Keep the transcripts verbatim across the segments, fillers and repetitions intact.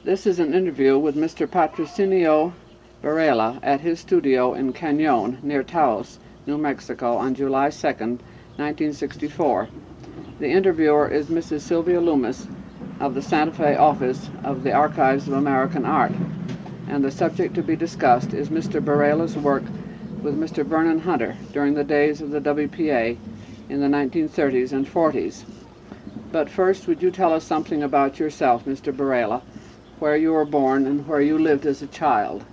This is an interview with Mister Patrocinio Varela at his studio in Cañon, near Taos, New Mexico, on July second, nineteen sixty-four. The interviewer is Missus Sylvia Loomis of the Santa Fe office of the Archives of American Art, and the subject to be discussed is Mister Varela's work with Mister Vernon Hunter during the days of the W P A in the nineteen thirties and forties. But first, would you tell us something about yourself, Mister Varela, where you were born and where you lived as a child?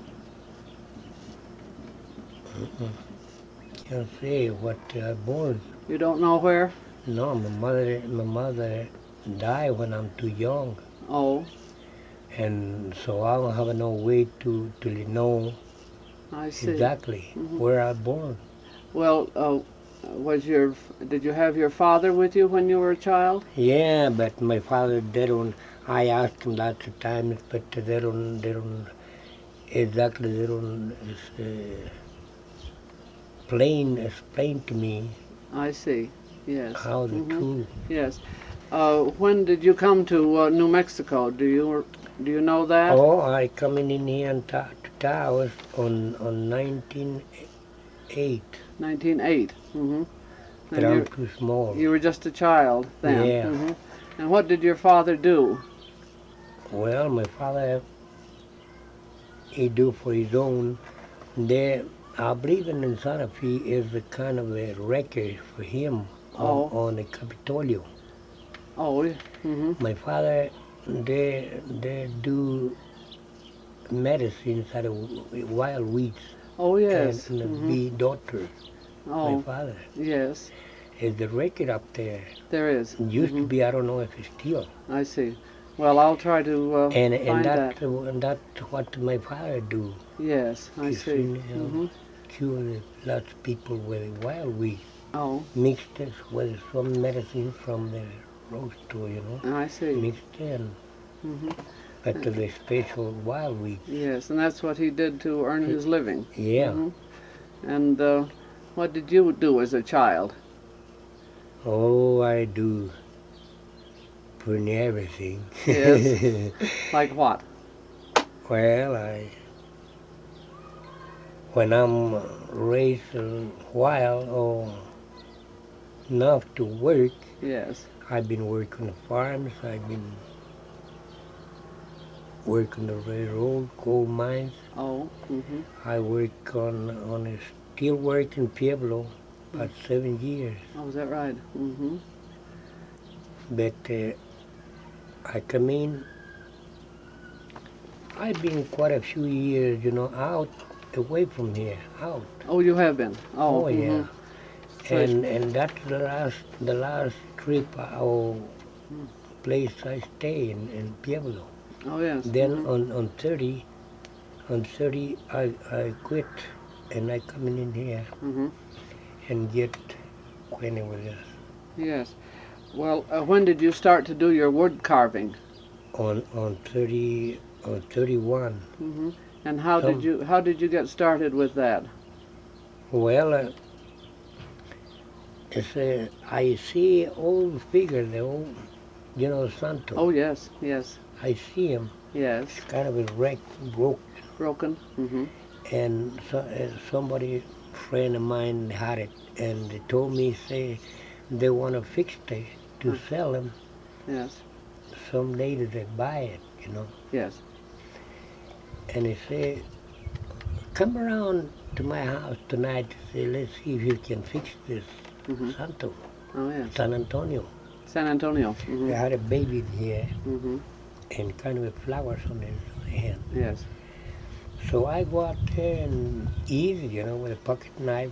Uh-uh. Can't say what I born. You don't know where? No, my mother, my mother died when I'm too young, Oh, and so I don't have no way to to know I see. exactly Mhm. where I born. Well, uh, was your did you have your father with you when you were a child? Yeah, but my father, they don't. I asked him lots of times, but they don't. They don't exactly. They don't uh, plain explain to me I see. Yes. how the Mhm. truth. Yes. Uh, when did you come to uh, New Mexico? Do you do you know that? Oh, I coming in here in Ta- to Taos on on nineteen eight. nineteen oh eight. Mm-hmm. But I'm too small. You were just a child then. Yeah. Mm-hmm. And what did your father do? Well, my father, he do for his own. There, I believe in Santa Fe is a kind of a record for him on, Oh. on the Capitolio. Oh. Mm-hmm. My father, they they do medicines out of wild weeds. Oh yes. And, and Mhm. be doctor. Oh My father. yes. Is the record up there. There is. It used to Mhm. be, I don't know if it's still. I see. Well, I'll try to uh, And find and that. that, and that's what my father do. Yes, I You see. see, you know, Mm-hmm. cure lots of people with wild weed. Oh, Mixed it with some medicine from the rose store, you know. I see. Mixed in. Mm-hmm. But to the special wild weed. Yes, and that's what he did to earn his living. Yeah. Mhm. And uh, what did you do as a child? Oh, I do pretty near everything. Yes. Like what? Well, I when I'm raised a while or enough to work, Yes. I've been working the farms. I've been working the railroad, coal mines. Oh. Mm-hmm. I work on on a steel work in Pueblo about seven years. Oh, is that right? Mm-hmm. But uh, I come in. I've been quite a few years, you know, out away from here, out. Oh, you have been. Oh, Oh, yeah. mhm. So And and that's the last the last trip or place I stay in in Pueblo. Oh, yes. Then Mhm. on on thirty, on thirty I I quit and I coming in here Mhm. and get acquainted with us. Yes. Well, uh, when did you start to do your wood carving? On on thirty on thirty-one. Mm-hmm. And how Some- did you how did you get started with that? Well, uh, it's a, I see old figure, the old, you know, Santo. Oh, yes. Yes. I see him. Yes. Kind of a wreck, broke, Broken. Mm-hmm. and so, uh, somebody, friend of mine, had it, and they told me, say, they want to fix it to sell them. Yes. Some lady that buy it, you know. Yes. And he said, come around to my house tonight to say, let's see if you can fix this Mm-hmm. Santo, Oh, yes. San Antonio. San Antonio. They Mm-hmm. had a baby here Mm-hmm. and kind of flowers on his hand. Yes. So I go out there and easy, you know, with a pocket knife.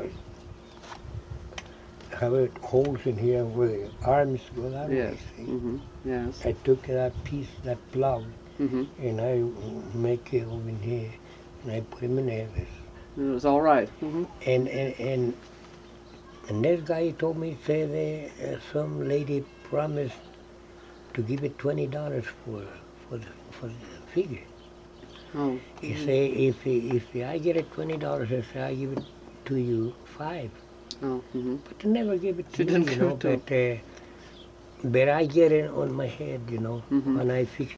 Have it holes in here where the arms go that Yes. way. See? Mm-hmm. Yes. I took that piece, that plug, Mm-hmm. and I make it over in here, and I put him in there. It was all right. Mm-hmm. And and and and this guy told me, say there uh, some lady promised to give it twenty dollars for for the for the figure. Oh. He mhm. say if if I get it twenty dollars, I say I give it to you five. Oh. Mm-hmm. But they never give it to She me, didn't you give know. it to But uh, but I get it on my head, you know, Mhm. when I fix